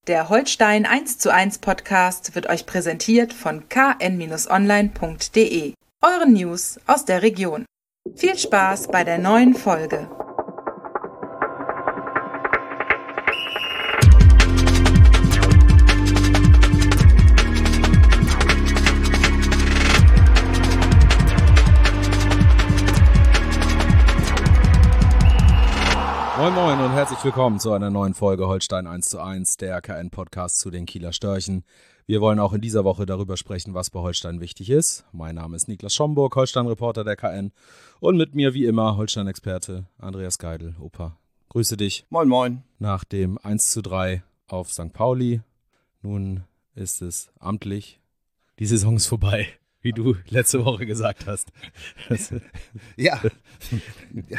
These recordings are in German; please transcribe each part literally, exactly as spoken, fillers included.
Der Holstein eins zu eins Podcast wird euch präsentiert von k n online punkt d e, euren News aus der Region. Viel Spaß bei der neuen Folge. Moin Moin und herzlich willkommen zu einer neuen Folge Holstein eins zu eins, der K N-Podcast zu den Kieler Störchen. Wir wollen auch in dieser Woche darüber sprechen, was bei Holstein wichtig ist. Mein Name ist Niklas Schomburg, Holstein-Reporter der K N, und mit mir wie immer Holstein-Experte Andreas Geidel. Opa, grüße dich. Moin Moin. Nach dem eins zu drei auf Sankt Pauli, nun ist es amtlich, die Saison ist vorbei, wie du letzte Woche gesagt hast. Ja, ja.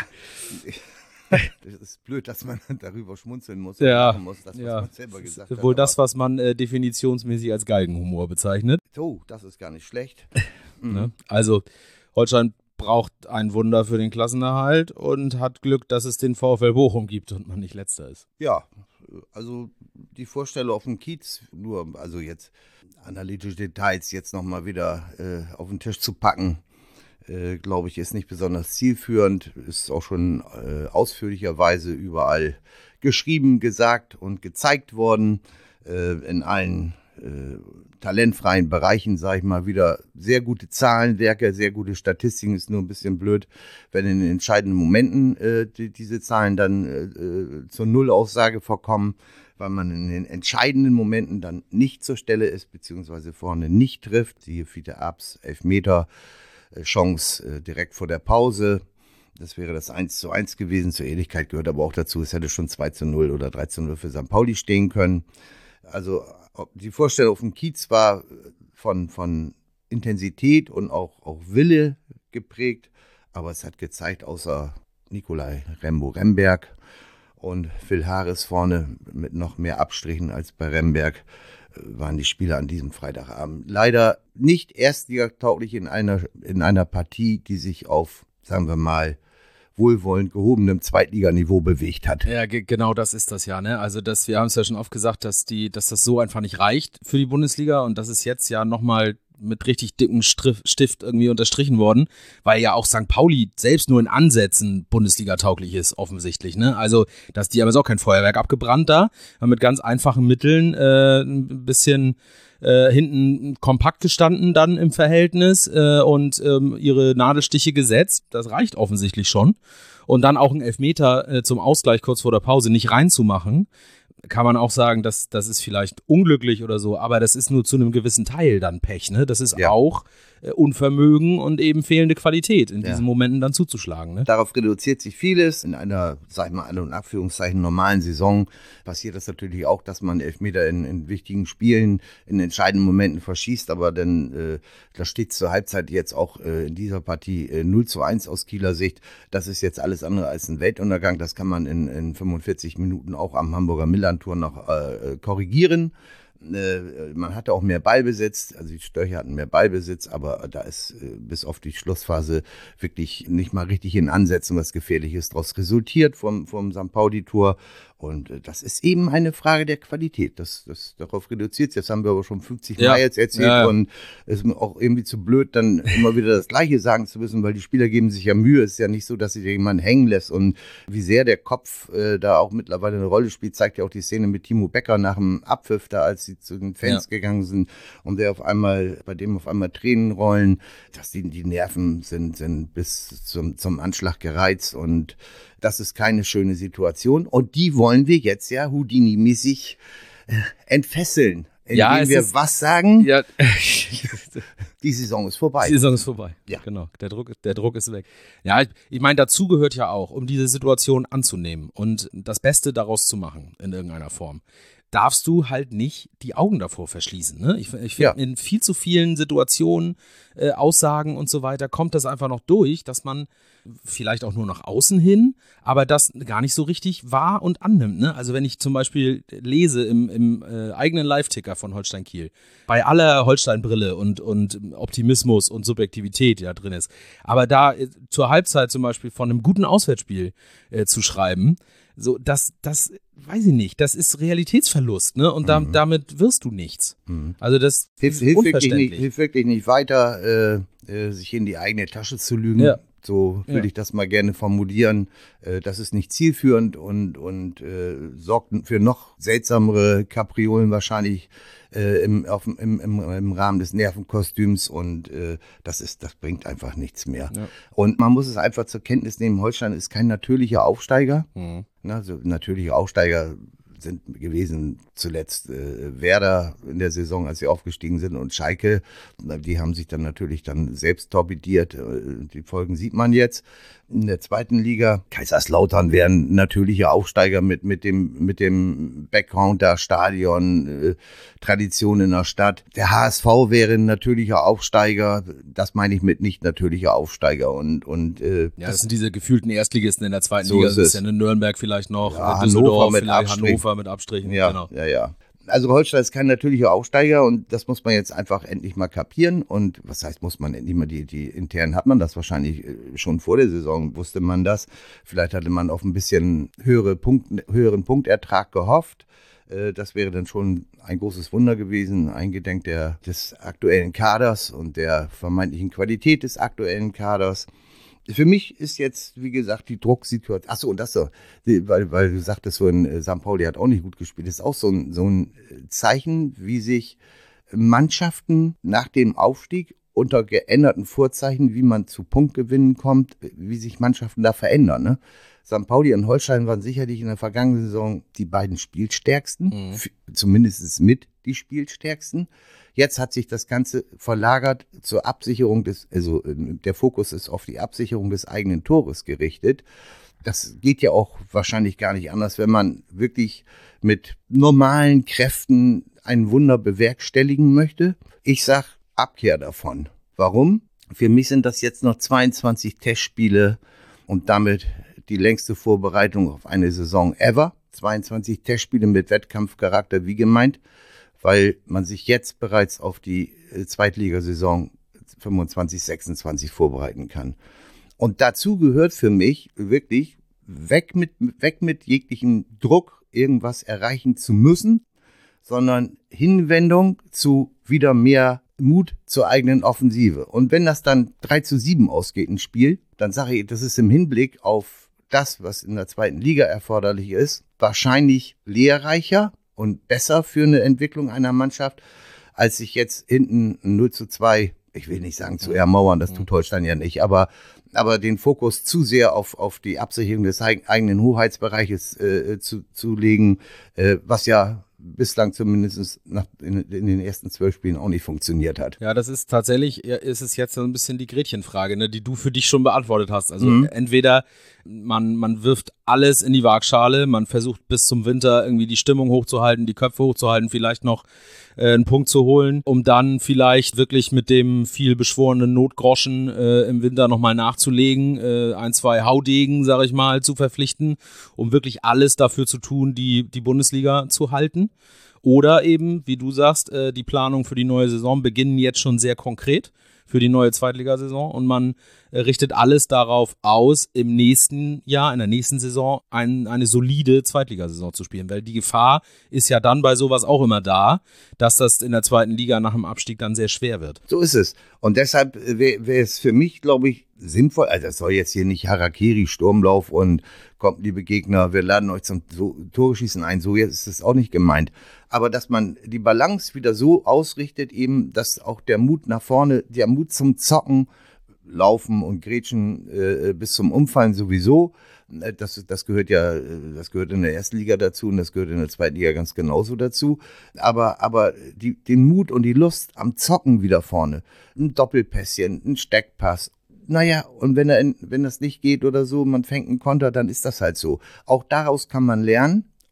Das ist blöd, dass man darüber schmunzeln muss. Ja, und muss, das, was ja. man selber gesagt das ist hat, wohl das, was man äh, definitionsmäßig als Galgenhumor bezeichnet. So, das ist gar nicht schlecht. Mhm. Ne? Also, Holstein braucht ein Wunder für den Klassenerhalt und hat Glück, dass es den VfL Bochum gibt und man nicht Letzter ist. Ja, also die Vorstellung auf dem Kiez, nur also jetzt analytische Details jetzt nochmal wieder äh, auf den Tisch zu packen, Äh, glaube ich, ist nicht besonders zielführend, ist auch schon äh, ausführlicherweise überall geschrieben, gesagt und gezeigt worden. Äh, in allen äh, talentfreien Bereichen, sage ich mal, wieder sehr gute Zahlenwerke, sehr gute Statistiken. Ist nur ein bisschen blöd, wenn in den entscheidenden Momenten äh, die, diese Zahlen dann äh, zur Nullaussage vorkommen, weil man in den entscheidenden Momenten dann nicht zur Stelle ist, beziehungsweise vorne nicht trifft. Siehe Fiete Abs, Elfmeter, Chance äh, direkt vor der Pause. Das wäre das eins zu eins gewesen. Zur Ähnlichkeit gehört aber auch dazu, es hätte schon zwei zu null oder drei zu null für Sankt Pauli stehen können. Also die Vorstellung auf dem Kiez war von, von Intensität und auch, auch Wille geprägt, aber es hat gezeigt, außer Nikolai Rembo-Remberg und Phil Harris vorne mit noch mehr Abstrichen als bei Remberg, waren die Spieler an diesem Freitagabend leider nicht erstligatauglich in einer, in einer Partie, die sich auf, sagen wir mal, wohlwollend gehobenem Zweitliganiveau bewegt hat. Ja, ge- genau das ist das ja, ne? Also das, wir haben es ja schon oft gesagt, dass die, dass das so einfach nicht reicht für die Bundesliga und das ist jetzt ja nochmal mit richtig dicken Stift irgendwie unterstrichen worden, weil ja auch Sankt Pauli selbst nur in Ansätzen Bundesliga-tauglich ist, offensichtlich, ne? Also, dass die haben jetzt auch kein Feuerwerk abgebrannt da, haben mit ganz einfachen Mitteln äh, ein bisschen äh, hinten kompakt gestanden dann im Verhältnis äh, und ähm, ihre Nadelstiche gesetzt. Das reicht offensichtlich schon. Und dann auch einen Elfmeter äh, zum Ausgleich kurz vor der Pause nicht reinzumachen, kann man auch sagen, dass das ist vielleicht unglücklich oder so, aber das ist nur zu einem gewissen Teil dann Pech, ne? Das ist ja auch äh, Unvermögen und eben fehlende Qualität, in ja. diesen Momenten dann zuzuschlagen, ne? Darauf reduziert sich vieles. In einer, sag ich mal, An- und Anführungszeichen normalen Saison passiert das natürlich auch, dass man Elfmeter in, in wichtigen Spielen, in entscheidenden Momenten verschießt, aber dann, äh, da steht zur Halbzeit jetzt auch äh, in dieser Partie äh, null zu eins aus Kieler Sicht. Das ist jetzt alles andere als ein Weltuntergang. Das kann man in, in fünfundvierzig Minuten auch am Hamburger Millantor noch äh, korrigieren. Äh, man hatte auch mehr Ballbesitz, also die Störche hatten mehr Ballbesitz, aber da ist äh, bis auf die Schlussphase wirklich nicht mal richtig in Ansätzen was Gefährliches daraus resultiert vom, vom Sankt Pauli-Tor. Und äh, das ist eben eine Frage der Qualität. Das, das, darauf reduziert es. Das haben wir aber schon fünfzig ja. Mal jetzt erzählt. Ja, ja. Und es ist mir auch irgendwie zu blöd, dann immer wieder das Gleiche sagen zu müssen, weil die Spieler geben sich ja Mühe. Es ist ja nicht so, dass sich jemand hängen lässt. Und wie sehr der Kopf äh, da auch mittlerweile eine Rolle spielt, zeigt ja auch die Szene mit Timo Becker nach dem Abpfiff da, als sie zu den Fans ja. gegangen sind und der auf einmal, bei dem auf einmal Tränen rollen. Dass die, die Nerven sind, sind bis zum, zum Anschlag gereizt und das ist keine schöne Situation und die wollen wir jetzt ja Houdini-mäßig äh, entfesseln. Indem ja, wir ist, was sagen? Ja. Die Saison ist vorbei. Die Saison ist vorbei. Ja. Genau. Der Druck, der Druck ist weg. Ja, ich, ich meine, dazu gehört ja auch, um diese Situation anzunehmen und das Beste daraus zu machen in irgendeiner Form, darfst du halt nicht die Augen davor verschließen. Ne? Ich, ich finde, ja. in viel zu vielen Situationen, äh, Aussagen und so weiter, kommt das einfach noch durch, dass man vielleicht auch nur nach außen hin, aber das gar nicht so richtig wahr und annimmt. Ne? Also wenn ich zum Beispiel lese im, im äh, eigenen Live-Ticker von Holstein Kiel, bei aller Holstein-Brille und, und Optimismus und Subjektivität, die da drin ist, aber da äh, zur Halbzeit zum Beispiel von einem guten Auswärtsspiel äh, zu schreiben, so, das, das, weiß ich nicht, das ist Realitätsverlust, ne? Und da, mhm. damit wirst du nichts. Mhm. Also das hilft, ist hilft unverständlich. Wirklich nicht, hilft wirklich nicht weiter, äh, äh, sich in die eigene Tasche zu lügen. Ja. So würde ja. ich das mal gerne formulieren. Äh, das ist nicht zielführend und, und äh, sorgt für noch seltsamere Kapriolen wahrscheinlich äh, im, auf, im, im, im Rahmen des Nervenkostüms und äh, das ist, das bringt einfach nichts mehr. Ja. Und man muss es einfach zur Kenntnis nehmen, Holstein ist kein natürlicher Aufsteiger. Mhm. Na, so natürliche Aufsteiger sind gewesen zuletzt äh, Werder in der Saison, als sie aufgestiegen sind, und Schalke, die haben sich dann natürlich dann selbst torpediert. Die Folgen sieht man jetzt. In der zweiten Liga, Kaiserslautern wären natürliche Aufsteiger mit, mit dem, mit dem Background da, Stadion, äh, Tradition in der Stadt. Der H S V wäre ein natürlicher Aufsteiger. Das meine ich mit nicht natürlicher Aufsteiger. Und, und, äh, ja, das, das sind diese gefühlten Erstligisten in der zweiten so Liga. Ist das es. ist ja eine Nürnberg vielleicht noch, ja, Düsseldorf, Hannover mit vielleicht Abstrichen. Hannover mit Abstrichen. Ja, genau. ja, ja. Also Holstein ist kein natürlicher Aufsteiger und das muss man jetzt einfach endlich mal kapieren. Und was heißt, muss man endlich mal, die, die intern hat man das wahrscheinlich schon vor der Saison, wusste man das. Vielleicht hatte man auf ein bisschen höhere Punkt, höheren Punktertrag gehofft. Das wäre dann schon ein großes Wunder gewesen, eingedenk der, des aktuellen Kaders und der vermeintlichen Qualität des aktuellen Kaders. Für mich ist jetzt, wie gesagt, die Drucksituation, achso, und das so, weil, weil du sagtest, so in Sankt Pauli hat auch nicht gut gespielt, das ist auch so ein, so ein Zeichen, wie sich Mannschaften nach dem Aufstieg unter geänderten Vorzeichen, wie man zu Punktgewinnen kommt, wie sich Mannschaften da verändern. Ne? Sankt Pauli und Holstein waren sicherlich in der vergangenen Saison die beiden Spielstärksten, mhm. f- zumindest mit die Spielstärksten. Jetzt hat sich das Ganze verlagert zur Absicherung des, also der Fokus ist auf die Absicherung des eigenen Tores gerichtet. Das geht ja auch wahrscheinlich gar nicht anders, wenn man wirklich mit normalen Kräften ein Wunder bewerkstelligen möchte. Ich sag Abkehr davon. Warum? Für mich sind das jetzt noch zweiundzwanzig Testspiele und damit die längste Vorbereitung auf eine Saison ever. zweiundzwanzig Testspiele mit Wettkampfcharakter, wie gemeint, weil man sich jetzt bereits auf die Zweitligasaison fünfundzwanzig sechsundzwanzig vorbereiten kann. Und dazu gehört für mich wirklich weg mit, weg mit jeglichem Druck, irgendwas erreichen zu müssen, sondern Hinwendung zu wieder mehr Mut zur eigenen Offensive. Und wenn das dann drei zu sieben ausgeht, ein Spiel, dann sage ich, das ist im Hinblick auf das, was in der zweiten Liga erforderlich ist, wahrscheinlich lehrreicher und besser für eine Entwicklung einer Mannschaft, als sich jetzt hinten null zu zwei, ich will nicht sagen zu ermauern, das tut Holstein ja nicht, aber, aber den Fokus zu sehr auf, auf die Absicherung des eigenen Hoheitsbereiches äh, zu, zu legen, äh, was ja bislang zumindest nach, in, in den ersten zwölf Spielen auch nicht funktioniert hat. Ja, das ist tatsächlich, ist es jetzt so ein bisschen die Gretchenfrage, ne, die du für dich schon beantwortet hast. Also mhm. entweder man, man wirft alles in die Waagschale, man versucht bis zum Winter irgendwie die Stimmung hochzuhalten, die Köpfe hochzuhalten, vielleicht noch äh, einen Punkt zu holen, um dann vielleicht wirklich mit dem viel beschworenen Notgroschen äh, im Winter nochmal nachzulegen, äh, ein, zwei Haudegen, sag ich mal, zu verpflichten, um wirklich alles dafür zu tun, die, die Bundesliga zu halten. Oder eben, wie du sagst, äh, die Planung für die neue Saison beginnen jetzt schon sehr konkret für die neue Zweitligasaison und man äh, richtet alles darauf aus, im nächsten Jahr, in der nächsten Saison ein, eine solide Zweitligasaison zu spielen, weil die Gefahr ist ja dann bei sowas auch immer da, dass das in der zweiten Liga nach dem Abstieg dann sehr schwer wird. So ist es. Und deshalb wäre wär es für mich, glaube ich, sinnvoll, also das soll jetzt hier nicht Harakiri, Sturmlauf und kommt, liebe Gegner, wir laden euch zum Tore-Schießen ein, so jetzt ist das auch nicht gemeint. Aber dass man die Balance wieder so ausrichtet, eben, dass auch der Mut nach vorne, der Mut zum Zocken, Laufen und Grätschen äh, bis zum Umfallen sowieso, das, das gehört ja, das gehört in der ersten Liga dazu und das gehört in der zweiten Liga ganz genauso dazu. Aber, aber die, den Mut und die Lust am Zocken wieder vorne, ein Doppelpässchen, ein Steckpass, naja, und wenn, er in, wenn das nicht geht oder so, man fängt einen Konter, dann ist das halt so. Auch daraus kann man lernen und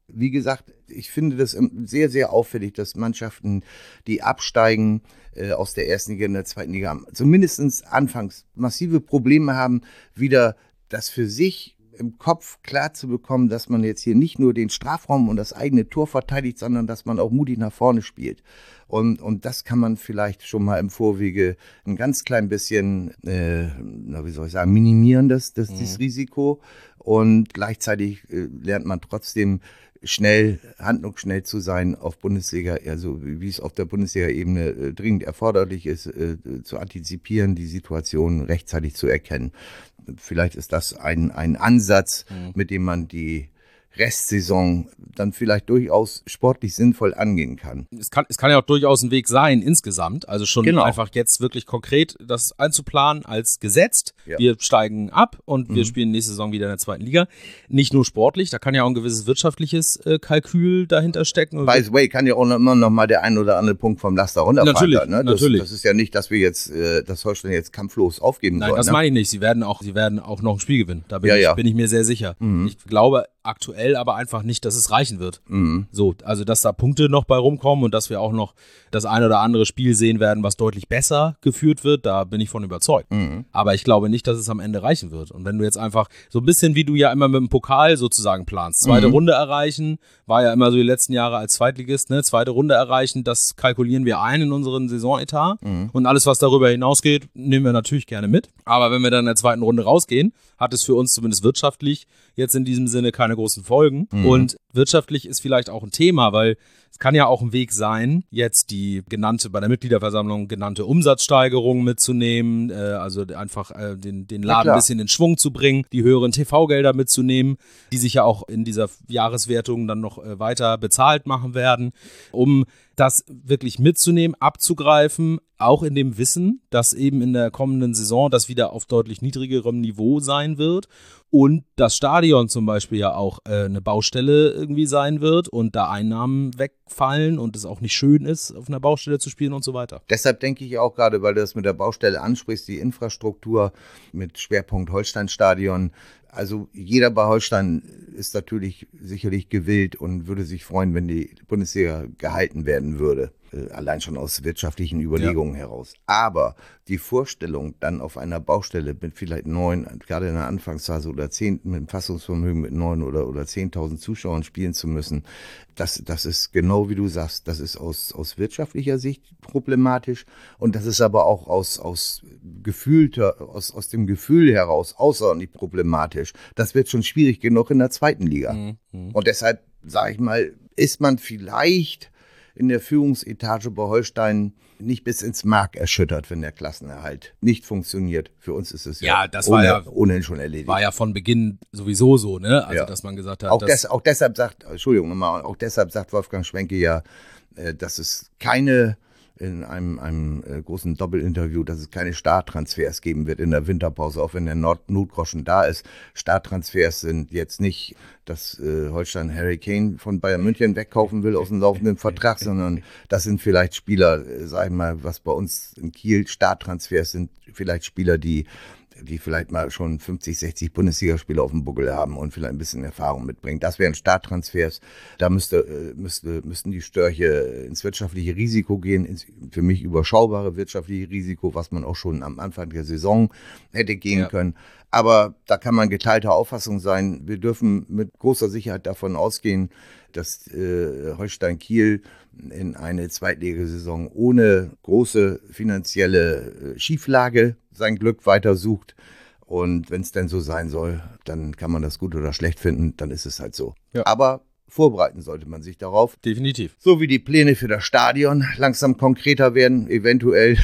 wie gesagt, ich finde das sehr, sehr auffällig, dass Mannschaften, die absteigen äh, aus der ersten Liga in der zweiten Liga, zumindest anfangs massive Probleme haben, wieder das für sich im Kopf klar zu bekommen, dass man jetzt hier nicht nur den Strafraum und das eigene Tor verteidigt, sondern dass man auch mutig nach vorne spielt. Und, und das kann man vielleicht schon mal im Vorwege ein ganz klein bisschen, äh, na, wie soll ich sagen, minimieren, das, das, mhm. das Risiko. Und gleichzeitig äh, lernt man trotzdem schnell, handlungsschnell zu sein auf Bundesliga, also wie es auf der Bundesliga-Ebene äh, dringend erforderlich ist, äh, zu antizipieren, die Situation rechtzeitig zu erkennen. Vielleicht ist das ein, ein Ansatz, mhm. mit dem man die Restsaison dann vielleicht durchaus sportlich sinnvoll angehen kann. Es kann, es kann ja auch durchaus ein Weg sein insgesamt, also schon genau. einfach jetzt wirklich konkret das einzuplanen als gesetzt. Ja. Wir steigen ab und mhm. wir spielen nächste Saison wieder in der zweiten Liga. Nicht nur sportlich, da kann ja auch ein gewisses wirtschaftliches äh, Kalkül dahinter stecken. By the way, kann ja auch immer noch mal der ein oder andere Punkt vom Laster runterfallen. Natürlich, ne? das, natürlich. Das ist ja nicht, dass wir jetzt äh, das Holstein jetzt kampflos aufgeben Nein, sollen. das ne? meine ich nicht. Sie werden auch, sie werden auch noch ein Spiel gewinnen. Da bin, ja, ich, ja. bin ich mir sehr sicher. Mhm. Ich glaube aktuell aber einfach nicht, dass es reichen wird. Mhm. So, also dass da Punkte noch bei rumkommen und dass wir auch noch das ein oder andere Spiel sehen werden, was deutlich besser geführt wird, da bin ich von überzeugt. Mhm. Aber ich glaube nicht, dass es am Ende reichen wird. Und wenn du jetzt einfach so ein bisschen wie du ja immer mit dem Pokal sozusagen planst, zweite mhm. Runde erreichen, war ja immer so die letzten Jahre als Zweitligist, ne, zweite Runde erreichen, das kalkulieren wir ein in unseren Saisonetat mhm. und alles, was darüber hinausgeht, nehmen wir natürlich gerne mit. Aber wenn wir dann in der zweiten Runde rausgehen, hat es für uns zumindest wirtschaftlich jetzt in diesem Sinne keine großen Folgen. Mhm. Und wirtschaftlich ist vielleicht auch ein Thema, weil es kann ja auch ein Weg sein, jetzt die genannte, bei der Mitgliederversammlung genannte Umsatzsteigerung mitzunehmen, äh, also einfach äh, den, den Laden ein bisschen in Schwung zu bringen, die höheren T V-Gelder mitzunehmen, die sich ja auch in dieser Jahreswertung dann noch äh, weiter bezahlt machen werden, um das wirklich mitzunehmen, abzugreifen, auch in dem Wissen, dass eben in der kommenden Saison das wieder auf deutlich niedrigerem Niveau sein wird und das Stadion zum Beispiel ja auch äh, eine Baustelle irgendwie sein wird und da Einnahmen wegfallen und es auch nicht schön ist, auf einer Baustelle zu spielen und so weiter. Deshalb denke ich auch gerade, weil du das mit der Baustelle ansprichst, die Infrastruktur mit Schwerpunkt Holstein-Stadion. Also jeder bei Holstein ist natürlich sicherlich gewillt und würde sich freuen, wenn die Bundesliga gehalten werden würde. Äh, allein schon aus wirtschaftlichen Überlegungen ja. heraus. Aber die Vorstellung, dann auf einer Baustelle mit vielleicht neun, gerade in der Anfangsphase oder zehn, mit einem Fassungsvermögen mit neun oder, oder zehntausend Zuschauern spielen zu müssen, das, das ist genau wie du sagst, das ist aus, aus wirtschaftlicher Sicht problematisch und das ist aber auch aus, aus gefühlter, aus, aus dem Gefühl heraus außerordentlich problematisch. Das wird schon schwierig genug in der zweiten Liga. Mhm. Und deshalb, sage ich mal, ist man vielleicht in der Führungsetage bei Holstein nicht bis ins Mark erschüttert, wenn der Klassenerhalt nicht funktioniert. Für uns ist es ja, ja das ohne, war ja ohnehin schon erledigt. War ja von Beginn sowieso so, ne? Also, ja. dass man gesagt hat, auch, dass des, auch deshalb sagt, Entschuldigung nochmal, auch deshalb sagt Wolfgang Schwenke ja, äh, dass es keine in einem, einem äh, großen Doppelinterview, dass es keine Starttransfers geben wird in der Winterpause, auch wenn der Not- Notgroschen da ist. Starttransfers sind jetzt nicht, dass äh, Holstein Harry Kane von Bayern München wegkaufen will aus dem laufenden Vertrag, sondern das sind vielleicht Spieler, äh, sag ich mal, was bei uns in Kiel Starttransfers sind, vielleicht Spieler, die die vielleicht mal schon fünfzig, sechzig Bundesligaspiele auf dem Buckel haben und vielleicht ein bisschen Erfahrung mitbringen. Das wären Starttransfers. Da müsste, müsste, müssten die Störche ins wirtschaftliche Risiko gehen, ins für mich überschaubare wirtschaftliche Risiko, was man auch schon am Anfang der Saison hätte gehen ja. können. Aber da kann man geteilter Auffassung sein. Wir dürfen mit großer Sicherheit davon ausgehen, dass äh, Holstein Kiel in eine Zweitligasaison ohne große finanzielle äh, Schieflage sein Glück weiter sucht. Und wenn es denn so sein soll, dann kann man das gut oder schlecht finden, dann ist es halt so. Ja. Aber vorbereiten sollte man sich darauf. Definitiv. So wie die Pläne für das Stadion langsam konkreter werden, eventuell.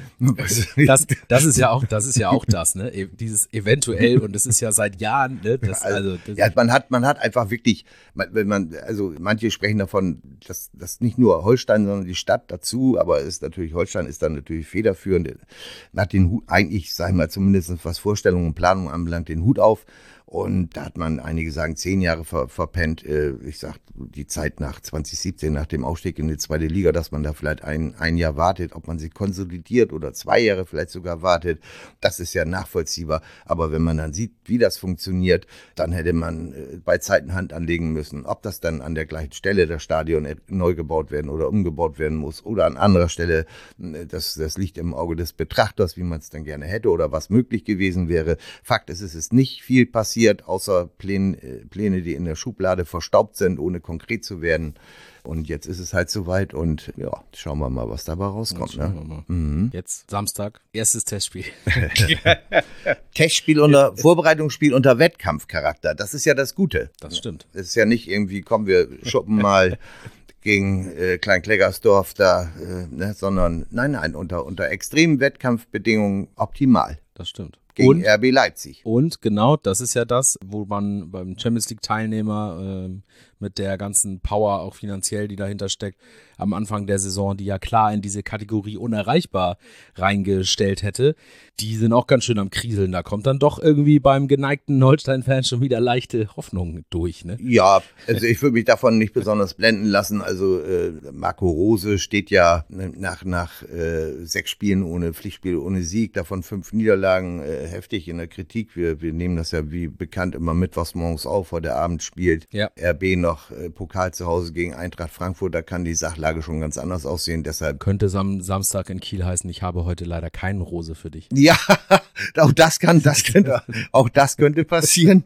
das, das ist ja auch, das ist ja auch das, ne? Dieses eventuell, und das ist ja seit Jahren, ne? Das, also, das ja, man hat, man hat einfach wirklich, wenn man, also manche sprechen davon, dass, dass nicht nur Holstein, sondern die Stadt dazu, aber es ist natürlich, Holstein ist dann natürlich federführend, man hat den Hut, eigentlich, sag ich mal, zumindest was Vorstellungen und Planungen anbelangt, den Hut auf. Und da hat man, einige sagen, zehn Jahre ver, verpennt. Ich sag, die Zeit nach zwanzig siebzehn, nach dem Aufstieg in die zweite Liga, dass man da vielleicht ein, ein Jahr wartet, ob man sich konsolidiert oder zwei Jahre vielleicht sogar wartet, das ist ja nachvollziehbar. Aber wenn man dann sieht, wie das funktioniert, dann hätte man bei Zeiten Hand anlegen müssen. Ob das dann an der gleichen Stelle das Stadion neu gebaut werden oder umgebaut werden muss oder an anderer Stelle, das, das liegt im Auge des Betrachters, wie man es dann gerne hätte oder was möglich gewesen wäre. Fakt ist, es ist nicht viel passiert, außer Pläne, Pläne, die in der Schublade verstaubt sind, ohne konkret zu werden. Und jetzt ist es halt soweit und ja, schauen wir mal, was dabei rauskommt. Ne? Mhm. Jetzt Samstag, erstes Testspiel. Testspiel unter, Vorbereitungsspiel unter Wettkampfcharakter, das ist ja das Gute. Das stimmt. Es ist ja nicht irgendwie, komm, wir schuppen mal gegen äh, Klein-Kleggersdorf da, äh, ne, sondern nein, nein, unter, unter extremen Wettkampfbedingungen optimal. Das stimmt. Gegen und, R B Leipzig. Und genau, das ist ja das, wo man beim Champions League Teilnehmer ähm, mit der ganzen Power auch finanziell, die dahinter steckt, am Anfang der Saison, die ja klar in diese Kategorie unerreichbar reingestellt hätte, die sind auch ganz schön am Kriseln. Da kommt dann doch irgendwie beim geneigten Holstein-Fan schon wieder leichte Hoffnung durch, ne? Ja, also ich würde mich davon nicht besonders blenden lassen. Also äh, Marco Rose steht ja nach, nach äh, sechs Spielen ohne Pflichtspiel, ohne Sieg, davon fünf Niederlagen, äh, heftig in der Kritik. Wir, wir nehmen das ja wie bekannt immer mittwochs morgens auf, heute Abend spielt ja. R B noch äh, Pokal zu Hause gegen Eintracht Frankfurt, da kann die Sachlage schon ganz anders aussehen. Deshalb könnte es am Samstag in Kiel heißen, ich habe heute leider keinen Rose für dich. Ja, auch das kann, das könnte, auch das könnte passieren.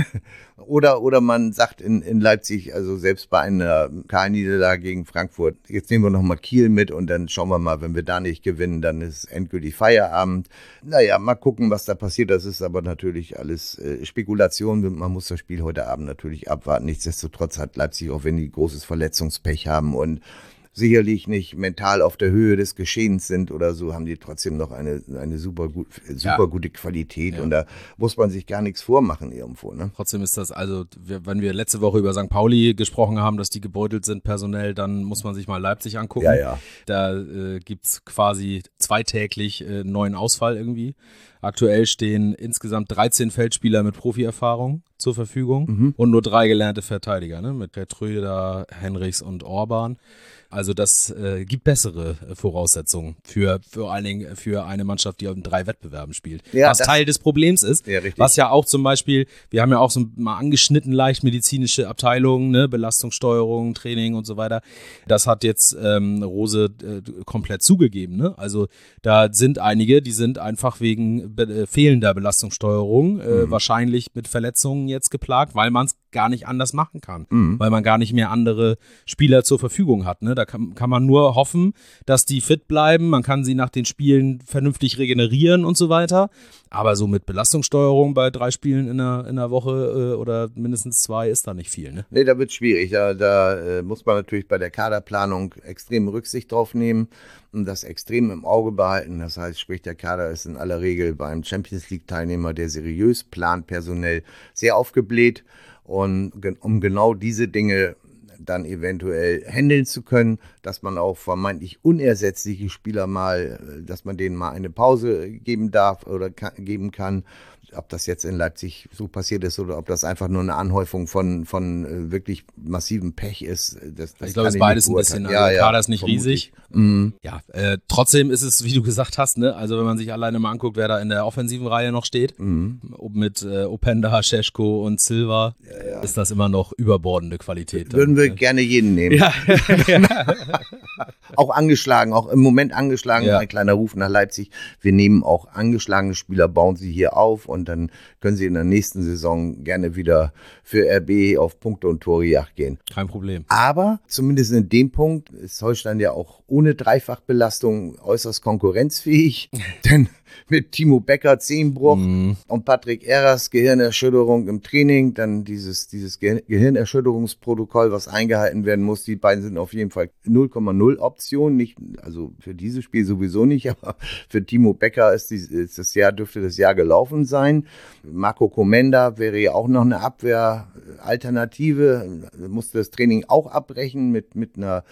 Oder, oder man sagt in, in Leipzig, also selbst bei einer Pokalniederlage gegen Frankfurt, jetzt nehmen wir nochmal Kiel mit und dann schauen wir mal, wenn wir da nicht gewinnen, dann ist endgültig Feierabend. Naja, mal gucken, was da passiert. Das ist aber natürlich alles äh, Spekulation. Man muss das Spiel heute Abend natürlich abwarten. Nichtsdestotrotz hat Leipzig, auch wenn die großes Verletzungspech haben und sicherlich nicht mental auf der Höhe des Geschehens sind oder so, haben die trotzdem noch eine, eine super, gut, super ja. gute Qualität ja. und da muss man sich gar nichts vormachen irgendwo. Ne? Trotzdem ist das, also wir, wenn wir letzte Woche über Sankt Pauli gesprochen haben, dass die gebeutelt sind personell, dann muss man sich mal Leipzig angucken. Ja, ja. Da äh, gibt es quasi zweitäglich äh, neuen Ausfall irgendwie. Aktuell stehen insgesamt dreizehn Feldspieler mit Profierfahrung zur Verfügung mhm. und nur drei gelernte Verteidiger, ne? Mit Gertröder, Henrichs und Orban. Also das äh, gibt bessere Voraussetzungen für vor allen Dingen für eine Mannschaft, die auf drei Wettbewerben spielt. Ja, was Teil des Problems ist, ja, was ja auch zum Beispiel, wir haben ja auch so mal angeschnitten leicht medizinische Abteilungen, ne, Belastungssteuerung, Training und so weiter. Das hat jetzt ähm, Rose äh, komplett zugegeben. Ne? Also da sind einige, die sind einfach wegen be- fehlender Belastungssteuerung äh, mhm. wahrscheinlich mit Verletzungen jetzt geplagt, weil man es gar nicht anders machen kann, mhm. weil man gar nicht mehr andere Spieler zur Verfügung hat. Ne? Da kann, kann man nur hoffen, dass die fit bleiben, man kann sie nach den Spielen vernünftig regenerieren und so weiter, aber so mit Belastungssteuerung bei drei Spielen in der, in der Woche äh, oder mindestens zwei ist da nicht viel. Ne, nee, da wird es schwierig, da, da äh, muss man natürlich bei der Kaderplanung extrem Rücksicht drauf nehmen und das extrem im Auge behalten, das heißt, sprich der Kader ist in aller Regel beim Champions League Teilnehmer, der seriös plant, personell sehr aufgebläht. Und um genau diese Dinge dann eventuell handeln zu können, dass man auch vermeintlich unersetzliche Spieler mal, dass man denen mal eine Pause geben darf oder ka- geben kann. Ob das jetzt in Leipzig so passiert ist oder ob das einfach nur eine Anhäufung von, von äh, wirklich massivem Pech ist. Das, das ich glaube, es ist beides ein bisschen. Also ja, der Kader ist nicht vermutlich. riesig. Mhm. Ja, äh, trotzdem ist es, wie du gesagt hast, ne, also wenn man sich alleine mal anguckt, wer da in der offensiven Reihe noch steht, mhm. mit äh, Openda, Šeško und Silva, ja, ja. ist das immer noch überbordende Qualität. Würden dann, wir äh, gerne jeden nehmen. Ja. Auch angeschlagen, auch im Moment angeschlagen, ja. ein kleiner Ruf nach Leipzig. Wir nehmen auch angeschlagene Spieler, bauen sie hier auf und dann können sie in der nächsten Saison gerne wieder für R B auf Punkte und Torejagd gehen. Kein Problem. Aber zumindest in dem Punkt ist Holstein ja auch ohne Dreifachbelastung äußerst konkurrenzfähig, denn mit Timo Becker Zehenbruch mhm. und Patrick Eras Gehirnerschütterung im Training, dann dieses, dieses Ge- Gehirnerschütterungsprotokoll, was eingehalten werden muss. Die beiden sind auf jeden Fall null Komma null Option, nicht, also für dieses Spiel sowieso nicht, aber für Timo Becker ist, die, ist das Jahr, dürfte das Jahr gelaufen sein. Marco Komenda wäre ja auch noch eine Abwehralternative, musste das Training auch abbrechen mit, mit einer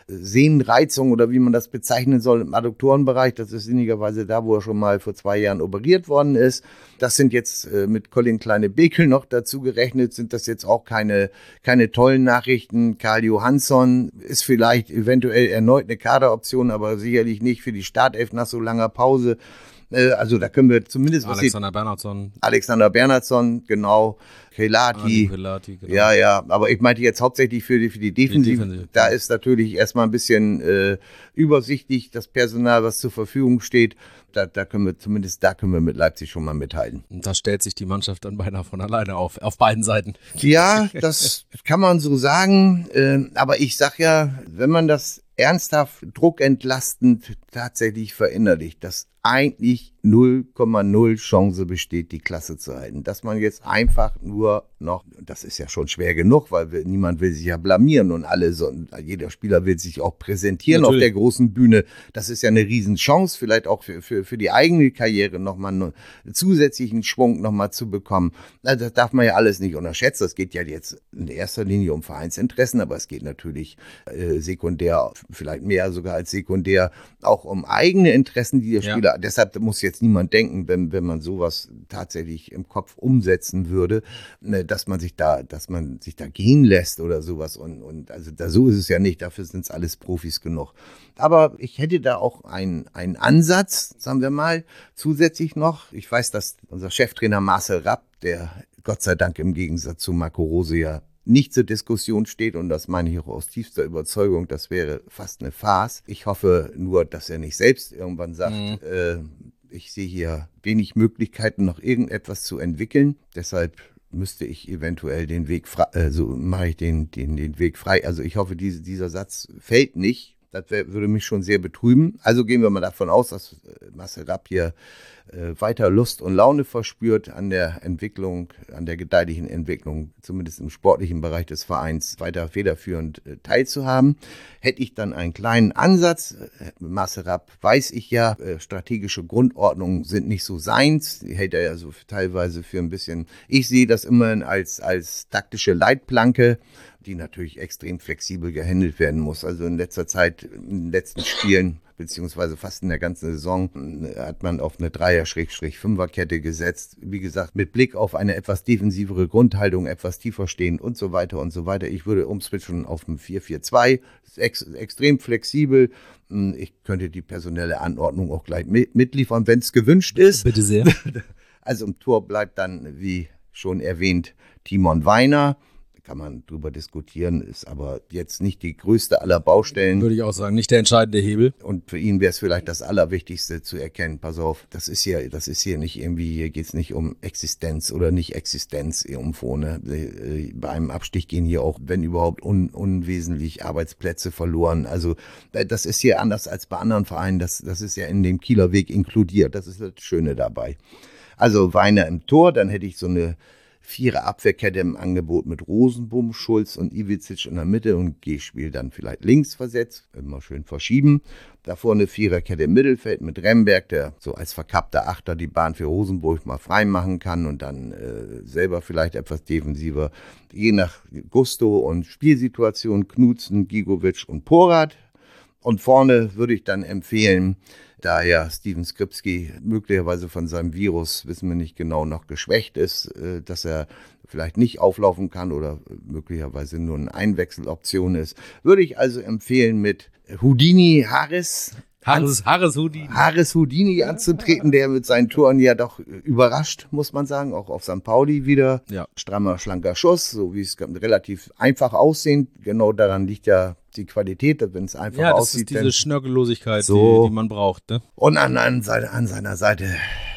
Sehnenreizung oder wie man das bezeichnen soll im Adduktorenbereich. Das ist sinnigerweise da, wo er schon mal vor zwei Jahren operiert worden ist. Das sind jetzt äh, mit Colin Kleine-Bekel noch dazu gerechnet, sind das jetzt auch keine, keine tollen Nachrichten. Karl Johansson ist vielleicht eventuell erneut eine Kaderoption, aber sicherlich nicht für die Startelf nach so langer Pause. Äh, also da können wir zumindest... Alexander Bernhardsson. Alexander Bernhardsson, genau. Kelati. Kelati, genau. Ja, ja, aber ich meinte jetzt hauptsächlich für die, für die Defensive. Die Defensive. Da ist natürlich erstmal ein bisschen äh, übersichtlich das Personal, was zur Verfügung steht. Da, da können wir zumindest, da können wir mit Leipzig schon mal mithalten. Und da stellt sich die Mannschaft dann beinahe von alleine auf, auf beiden Seiten. Ja, das kann man so sagen. Äh, aber ich sag ja, wenn man das ernsthaft druckentlastend tatsächlich verinnerlicht, dass eigentlich null Komma null Chance besteht, die Klasse zu halten. Dass man jetzt einfach nur noch, das ist ja schon schwer genug, weil wir, niemand will sich ja blamieren und alle, so, jeder Spieler will sich auch präsentieren Natürlich. Auf der großen Bühne. Das ist ja eine Riesenchance, vielleicht auch für, für, für die eigene Karriere nochmal einen zusätzlichen Schwung nochmal zu bekommen. Also das darf man ja alles nicht unterschätzen. Das geht ja jetzt in erster Linie um Vereinsinteressen, aber es geht natürlich äh, sekundär, vielleicht mehr sogar als sekundär, auch um eigene Interessen, die der Spieler, ja. Deshalb muss jetzt niemand denken, wenn, wenn man sowas tatsächlich im Kopf umsetzen würde, ne, dass man sich da, dass man sich da gehen lässt oder sowas. Und, und also da, so ist es ja nicht, dafür sind es alles Profis genug. Aber ich hätte da auch einen, einen Ansatz, sagen wir mal, zusätzlich noch. Ich weiß, dass unser Cheftrainer Marcel Rapp, der Gott sei Dank im Gegensatz zu Marco Rose ja nicht zur Diskussion steht, und das meine ich auch aus tiefster Überzeugung, das wäre fast eine Farce. Ich hoffe nur, dass er nicht selbst irgendwann sagt, mhm. äh, ich sehe hier wenig Möglichkeiten, noch irgendetwas zu entwickeln. Deshalb müsste ich eventuell den Weg frei, also mache ich den, den, den Weg frei. Also ich hoffe, diese, dieser Satz fällt nicht. Das wär, würde mich schon sehr betrüben. Also gehen wir mal davon aus, dass Marcel Rapp hier äh, weiter Lust und Laune verspürt, an der Entwicklung, an der gedeihlichen Entwicklung, zumindest im sportlichen Bereich des Vereins, weiter federführend äh, teilzuhaben. Hätte ich dann einen kleinen Ansatz. Äh, Marcel Rapp weiß ich ja, äh, strategische Grundordnungen sind nicht so seins. Die hält er ja so teilweise für ein bisschen. Ich sehe das immerhin als, als taktische Leitplanke, die natürlich extrem flexibel gehandelt werden muss. Also in letzter Zeit, in den letzten Spielen, beziehungsweise fast in der ganzen Saison, hat man auf eine Dreier-Fünfer-Kette gesetzt. Wie gesagt, mit Blick auf eine etwas defensivere Grundhaltung, etwas tiefer stehen und so weiter und so weiter. Ich würde umswitchen auf ein vier vier zwei, ex extrem flexibel. Ich könnte die personelle Anordnung auch gleich mitliefern, wenn es gewünscht ist. Bitte sehr. Also im Tor bleibt dann, wie schon erwähnt, Timon Weiner. Kann man drüber diskutieren, ist aber jetzt nicht die größte aller Baustellen. Würde ich auch sagen, nicht der entscheidende Hebel. Und für ihn wäre es vielleicht das Allerwichtigste zu erkennen, pass auf, das ist hier, das ist hier nicht irgendwie, hier geht es nicht um Existenz oder nicht Existenz irgendwo. Ne? Bei einem Abstich gehen hier auch, wenn überhaupt, un, unwesentlich Arbeitsplätze verloren. Also das ist hier anders als bei anderen Vereinen, das, das ist ja in dem Kieler Weg inkludiert. Das ist das Schöne dabei. Also Weiner im Tor, dann hätte ich so eine Vierer Abwehrkette im Angebot mit Rosenbum, Schulz und Iwicic in der Mitte und G-Spiel dann vielleicht links versetzt, immer schön verschieben. Davor eine Viererkette im Mittelfeld mit Remberg, der so als verkappter Achter die Bahn für Rosenburg mal frei machen kann und dann äh, selber vielleicht etwas defensiver. Je nach Gusto und Spielsituation Knudsen, Gigovic und Porat. Und vorne würde ich dann empfehlen, da ja Steven Skripski möglicherweise von seinem Virus, wissen wir nicht genau, noch geschwächt ist, dass er vielleicht nicht auflaufen kann oder möglicherweise nur eine Einwechseloption ist, würde ich also empfehlen, mit Houdini Harris, Harris, Harris Houdini. Harris Houdini anzutreten, der mit seinen Toren ja doch überrascht, muss man sagen, auch auf Sankt Pauli wieder. Ja. Strammer, schlanker Schuss, so wie es relativ einfach aussehen. Genau daran liegt ja die Qualität, wenn es einfach ja, das aussieht. Ist diese Schnörkellosigkeit, so, die, die man braucht. Ne? Und an, an, seine, an seiner Seite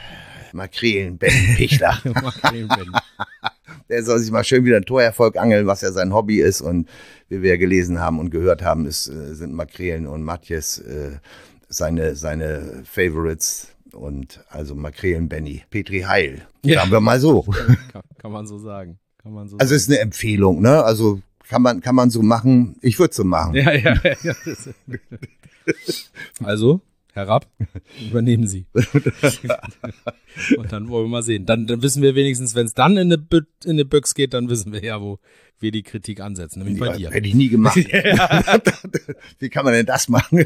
Makrelen, Ben Pichler. Makrelen, Ben. Der soll sich mal schön wieder einen Torerfolg angeln, was ja sein Hobby ist. Und wie wir ja gelesen haben und gehört haben, ist, sind Makrelen und Matjes äh, seine, seine Favorites. Und also Makrelen Benny. Petri Heil. Ja. Sagen wir mal so. Kann, kann man so sagen. Kann man so also sagen. Ist eine Empfehlung, ne? Also kann man, kann man so machen. Ich würde so machen. Ja, ja, ja. Also, herab, übernehmen Sie. Und dann wollen wir mal sehen. Dann, dann wissen wir wenigstens, wenn es dann in eine, Bü- in eine Büchs geht, dann wissen wir ja, wo wir die Kritik ansetzen, nämlich bei Ja, dir. hätte ich nie gemacht. Wie kann man denn das machen?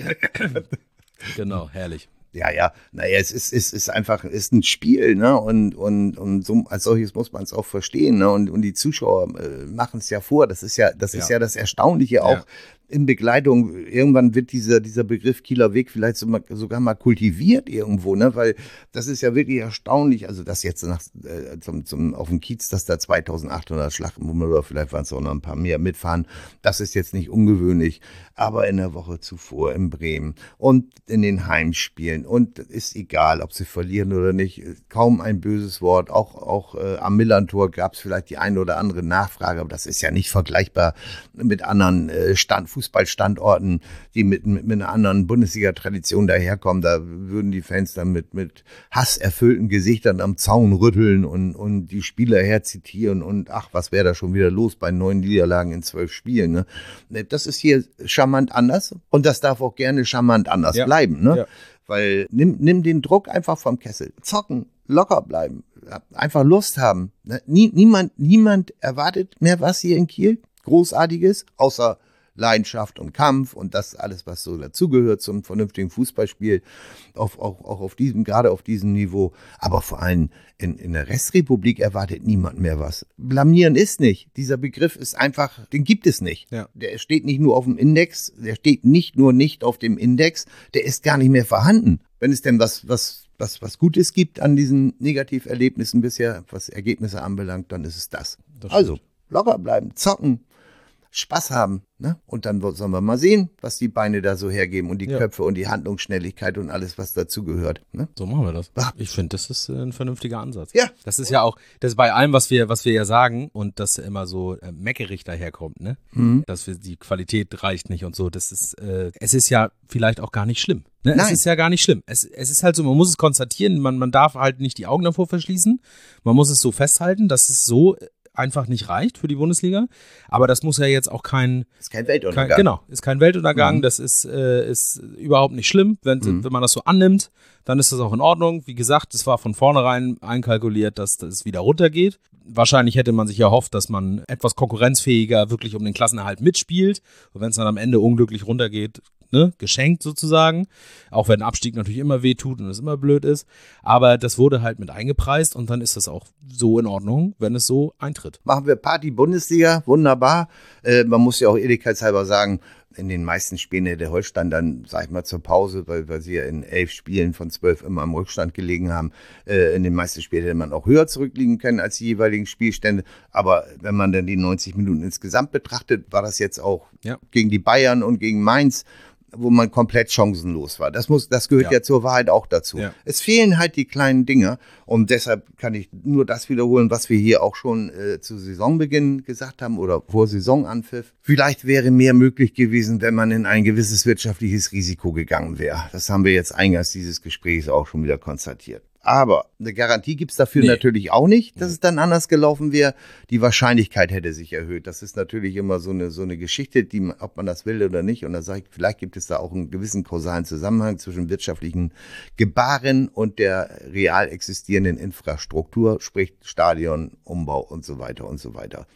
Genau, herrlich. Ja, ja, naja, es ist, es ist einfach, es ist ein Spiel, ne? Und, und, und so als solches muss man es auch verstehen, ne? Und, und die Zuschauer äh, machen es ja vor. Das ist ja, das Ja. ist ja das Erstaunliche auch. Ja. In Begleitung, irgendwann wird dieser, dieser Begriff Kieler Weg vielleicht so mal, sogar mal kultiviert irgendwo, ne? Weil das ist ja wirklich erstaunlich, also das jetzt nach, äh, zum, zum, auf dem Kiez, dass da zweitausendachthundert Schlachtenbummel oder vielleicht waren es auch noch ein paar mehr mitfahren, das ist jetzt nicht ungewöhnlich, aber in der Woche zuvor in Bremen und in den Heimspielen und ist egal, ob sie verlieren oder nicht, kaum ein böses Wort, auch, auch äh, am Millantor gab es vielleicht die eine oder andere Nachfrage, aber das ist ja nicht vergleichbar mit anderen äh, Stand Fußballstandorten, die mit, mit, mit einer anderen Bundesliga-Tradition daherkommen, da würden die Fans dann mit, mit hasserfüllten Gesichtern am Zaun rütteln und, und die Spieler herzitieren und ach, was wäre da schon wieder los bei neun Niederlagen in zwölf Spielen. Ne? Das ist hier charmant anders und das darf auch gerne charmant anders Ja. bleiben. Ne? Ja. Weil nimm, nimm den Druck einfach vom Kessel. Zocken, locker bleiben, einfach Lust haben. Ne? Nie, niemand, niemand erwartet mehr was hier in Kiel, Großartiges, außer Leidenschaft und Kampf und das alles, was so dazugehört zum vernünftigen Fußballspiel, auf, auch, auch auf diesem, gerade auf diesem Niveau. Aber vor allem in, in der Restrepublik erwartet niemand mehr was. Blamieren ist nicht. Dieser Begriff ist einfach, den gibt es nicht. Ja. Der steht nicht nur auf dem Index, der steht nicht nur nicht auf dem Index, der ist gar nicht mehr vorhanden. Wenn es denn was, was, was, was Gutes gibt an diesen Negativerlebnissen bisher, was Ergebnisse anbelangt, dann ist es das. Das Also, locker bleiben, zocken, Spaß haben, ne? Und dann sollen wir mal sehen, was die Beine da so hergeben und die Ja. Köpfe und die Handlungsschnelligkeit und alles, was dazugehört. Ne? So machen wir das. Ah. Ich finde, das ist äh, ein vernünftiger Ansatz. Ja. Das ist ja auch, das ist bei allem, was wir, was wir ja sagen und das immer so äh, meckerig daherkommt, ne? Mhm. Dass wir, die Qualität reicht nicht und so. Das ist, äh, es ist ja vielleicht auch gar nicht schlimm. Ne? Es Nein. ist ja gar nicht schlimm. Es, es ist halt so, man muss es konstatieren, man, man darf halt nicht die Augen davor verschließen. Man muss es so festhalten, dass es so einfach nicht reicht für die Bundesliga. Aber das muss ja jetzt auch kein, Ist kein Weltuntergang. kein genau, ist kein Weltuntergang. Mhm. Das ist, äh, ist überhaupt nicht schlimm. Wenn, Mhm. wenn man das so annimmt, dann ist das auch in Ordnung. Wie gesagt, es war von vornherein einkalkuliert, dass das wieder runtergeht. Wahrscheinlich hätte man sich erhofft, dass man etwas konkurrenzfähiger wirklich um den Klassenerhalt mitspielt. Und wenn es dann am Ende unglücklich runtergeht, ne, geschenkt sozusagen. Auch wenn Abstieg natürlich immer wehtut und es immer blöd ist. Aber das wurde halt mit eingepreist und dann ist das auch so in Ordnung, wenn es so eintritt. Machen wir Party Bundesliga, wunderbar. Äh, man muss ja auch ehrlichkeitshalber sagen, in den meisten Spielen hätte Holstein dann, sag ich mal, zur Pause, weil, weil sie ja in elf Spielen von zwölf immer im Rückstand gelegen haben, äh, in den meisten Spielen hätte man auch höher zurückliegen können als die jeweiligen Spielstände. Aber wenn man dann die neunzig Minuten insgesamt betrachtet, war das jetzt auch Ja. gegen die Bayern und gegen Mainz, wo man komplett chancenlos war. Das muss, das gehört Ja. ja, zur Wahrheit auch dazu. Ja. Es fehlen halt die kleinen Dinge und deshalb kann ich nur das wiederholen, was wir hier auch schon äh, zu Saisonbeginn gesagt haben oder vor Saisonanpfiff. Vielleicht wäre mehr möglich gewesen, wenn man in ein gewisses wirtschaftliches Risiko gegangen wäre. Das haben wir jetzt eingangs dieses Gesprächs auch schon wieder konstatiert. Aber eine Garantie gibt's dafür Nee. natürlich auch nicht, dass es dann anders gelaufen wäre. Die Wahrscheinlichkeit hätte sich erhöht. Das ist natürlich immer so eine, so eine Geschichte, die, ob man das will oder nicht. Und da sage ich, vielleicht gibt es da auch einen gewissen kausalen Zusammenhang zwischen wirtschaftlichen Gebaren und der real existierenden Infrastruktur, sprich Stadion, Umbau und so weiter und so weiter.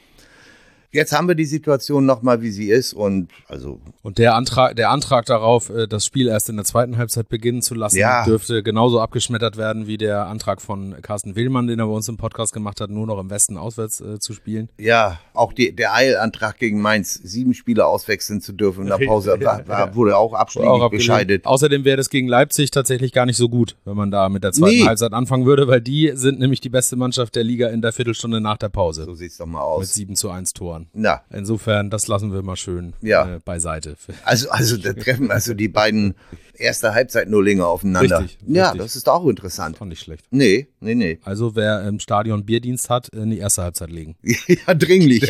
Jetzt haben wir die Situation nochmal, wie sie ist und also Und der Antrag, der Antrag darauf, äh, das Spiel erst in der zweiten Halbzeit beginnen zu lassen, Ja. dürfte genauso abgeschmettert werden wie der Antrag von Carsten Willmann, den er bei uns im Podcast gemacht hat, nur noch im Westen auswärts äh, zu spielen. ja, auch die, der Eilantrag gegen Mainz, sieben Spieler auswechseln zu dürfen in der Pause, war, war, wurde auch abschlägig Auch abgelehnt. bescheidet. Außerdem wäre das gegen Leipzig tatsächlich gar nicht so gut, wenn man da mit der zweiten Nee. Halbzeit anfangen würde, weil die sind nämlich die beste Mannschaft der Liga in der Viertelstunde nach der Pause. So sieht's doch mal Mit aus. sieben zu eins Toren. Na, Insofern, das lassen wir mal schön Ja. äh, beiseite. also, also da treffen also die beiden erste Halbzeit-Nullinge aufeinander. Richtig, ja, richtig. das ist auch interessant. Fand nicht schlecht. Nee, nee, nee. Also wer im Stadion Bierdienst hat, in die erste Halbzeit legen. Ja, dringlich.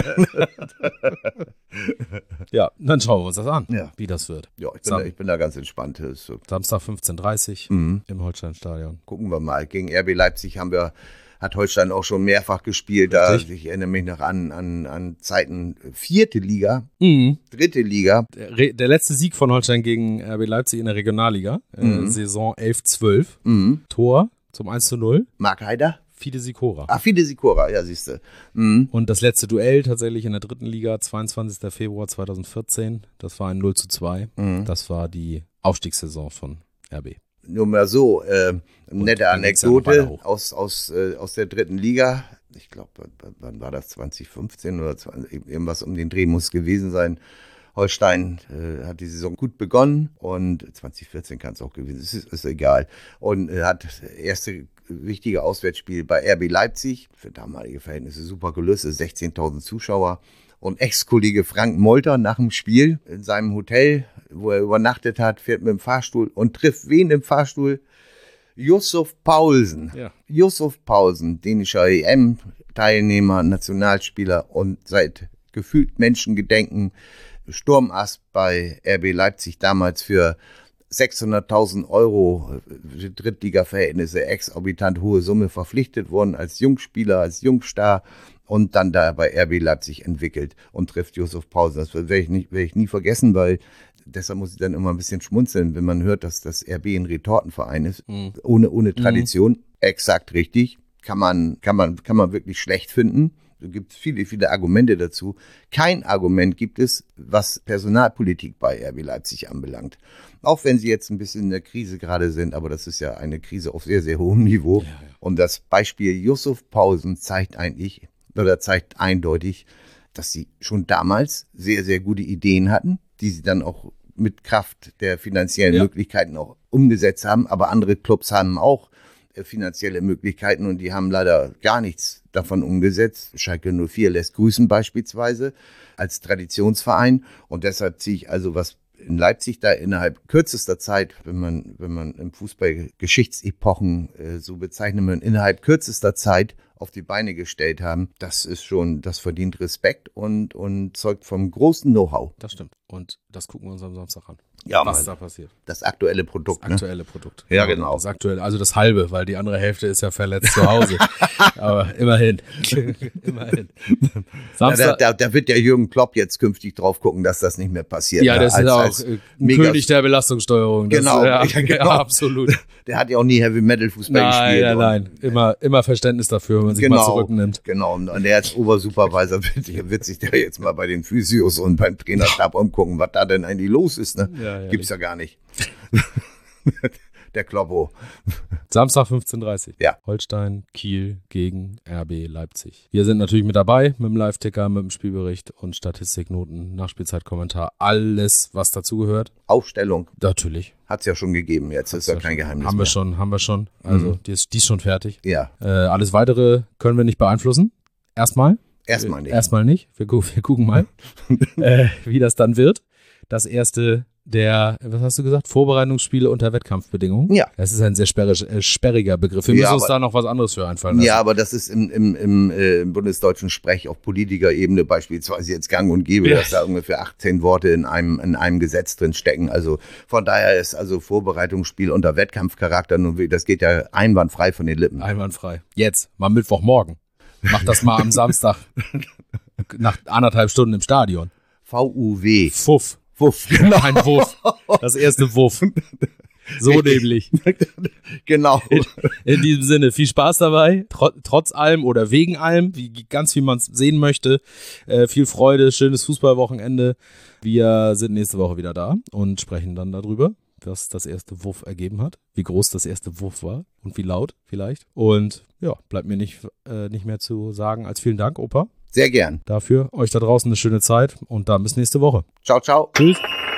Ja, dann schauen wir uns das an, Ja. wie das wird. Ja, ich bin, Sam- da, ich bin da ganz entspannt. Das ist so. Samstag fünfzehn Uhr dreißig Mhm. im Holsteinstadion. Gucken wir mal. Gegen R B Leipzig haben wir hat Holstein auch schon mehrfach gespielt. Da, Richtig. ich erinnere mich noch an, an, an Zeiten vierte Liga, Mhm. dritte Liga. Der, Re- der letzte Sieg von Holstein gegen R B Leipzig in der Regionalliga, äh, Mhm. Saison elf zwölf. Mhm. Tor zum eins zu null. Marc Heider? Fide Sikora. Ach, Fide Sikora, ja, siehst du. Mhm. Und das letzte Duell tatsächlich in der dritten Liga, zweiundzwanzigster Februar zweitausendvierzehn. Das war ein null zu zwei. Mhm. Das war die Aufstiegssaison von R B. Nur mal so, äh, nette dann geht's ja noch weiter Anekdote hoch. aus, aus, äh, aus der dritten Liga. Ich glaube, wann war das? zwanzig fünfzehn oder zwanzig, irgendwas um den Dreh muss gewesen sein. Holstein äh, hat die Saison gut begonnen und zwanzig vierzehn kann es auch gewesen sein, ist, ist egal. Und äh, hat das erste wichtige Auswärtsspiel bei R B Leipzig, für damalige Verhältnisse super gelöst, sechzehntausend Zuschauer. Und Ex-Kollege Frank Molter nach dem Spiel in seinem Hotel, wo er übernachtet hat, fährt mit dem Fahrstuhl und trifft wen im Fahrstuhl? Yusuf Paulsen. Ja. Yusuf Paulsen, dänischer E M-Teilnehmer, Nationalspieler und seit gefühlt Menschengedenken Sturmast bei R B Leipzig, damals für sechshunderttausend Euro, äh, Drittliga-Verhältnisse, exorbitant hohe Summe verpflichtet worden als Jungspieler, als Jungstar und dann da bei R B Leipzig entwickelt und trifft Yusuf Paulsen. Das werde ich, nicht- werde ich nie vergessen, weil deshalb muss ich dann immer ein bisschen schmunzeln, wenn man hört, dass das R B ein Retortenverein ist, Mhm. ohne, ohne Tradition. Exakt richtig. Kann man, kann man, kann man wirklich schlecht finden. Es gibt viele, viele Argumente dazu. Kein Argument gibt es, was Personalpolitik bei R B Leipzig anbelangt. Auch wenn sie jetzt ein bisschen in der Krise gerade sind, aber das ist ja eine Krise auf sehr, sehr hohem Niveau. Ja, ja. Und das Beispiel Yusuf Paulsen zeigt eigentlich, oder zeigt eindeutig, dass sie schon damals sehr, sehr gute Ideen hatten, die sie dann auch mit Kraft der finanziellen Ja. Möglichkeiten auch umgesetzt haben. Aber andere Clubs haben auch äh, finanzielle Möglichkeiten und die haben leider gar nichts davon umgesetzt. Schalke null vier lässt grüßen beispielsweise als Traditionsverein und deshalb ziehe ich also was in Leipzig da innerhalb kürzester Zeit, wenn man, wenn man im Fußball Geschichtsepochen äh, so bezeichnet, man innerhalb kürzester Zeit auf die Beine gestellt haben, das ist schon, das verdient Respekt und, und zeugt vom großen Know-how. Das stimmt. Und das gucken wir uns am Samstag an. Ja, was Mann. da passiert. Das aktuelle Produkt, Das ne? aktuelle Produkt. Ja, genau. Das aktuelle, also das halbe, weil die andere Hälfte ist ja verletzt zu Hause. Aber immerhin. immerhin. Ja, da, Samstag. da, da wird der Jürgen Klopp jetzt künftig drauf gucken, dass das nicht mehr passiert. Ja, ne? das Als- ist auch als äh, ein mega- König der Belastungssteuerung. Das, Genau, ja, ja, genau. ja, absolut. Der hat ja auch nie Heavy Metal Fußball Nein, gespielt. nein, und- nein. Immer, immer Verständnis dafür, wenn man sich mal zurücknimmt. Genau, und der als Obersupervisor wird, wird sich der jetzt mal bei den Physios und beim Trainerstab umgucken, was da denn eigentlich los ist. Ne? Ja, ja, Gibt's ja gar nicht. Der Kloppo. Samstag fünfzehn Uhr dreißig. Ja. Holstein, Kiel gegen R B Leipzig. Wir sind natürlich mit dabei, mit dem Live-Ticker, mit dem Spielbericht und Statistiknoten, Nachspielzeitkommentar, alles, was dazugehört. Aufstellung Natürlich. hat's ja schon gegeben jetzt, ist ja kein Geheimnis Haben wir mehr. schon, haben wir schon. Also, Mhm. die, ist, die ist schon fertig. Ja, Äh, alles Weitere können wir nicht beeinflussen. Erstmal. erstmal nicht. Erstmal nicht. Wir, gu wir gucken mal, äh, wie das dann wird. Das erste der, was hast du gesagt? Vorbereitungsspiele unter Wettkampfbedingungen. Ja. Das ist ein sehr sperrig, äh, sperriger Begriff. Wir Ja, müssen uns aber- da noch was anderes für einfallen lassen. Ja, aber das ist im, im, im, äh, im bundesdeutschen Sprech auf Politikerebene beispielsweise jetzt gang und gäbe, Ja. dass da ungefähr achtzehn Worte in einem, in einem Gesetz drin stecken. Also von daher ist also Vorbereitungsspiel unter Wettkampfcharakter, nun, wie- das geht ja einwandfrei von den Lippen. Einwandfrei. Jetzt, mal Mittwochmorgen. Mach das mal am Samstag. Nach anderthalb Stunden im Stadion. V U W. Fuff. Wuff, genau. Ein Wuff. Das erste Wuff. So nämlich. Genau. In diesem Sinne, viel Spaß dabei, tro trotz allem oder wegen allem, wie, ganz wie man es sehen möchte. Äh, viel Freude, schönes Fußballwochenende. Wir sind nächste Woche wieder da und sprechen dann darüber, was das erste Wuff ergeben hat, wie groß das erste Wuff war und wie laut vielleicht. Und ja, bleibt mir nicht, äh, nicht mehr zu sagen als vielen Dank, Opa, Sehr gern. dafür. Euch da draußen eine schöne Zeit und dann bis nächste Woche. Ciao, ciao. Tschüss.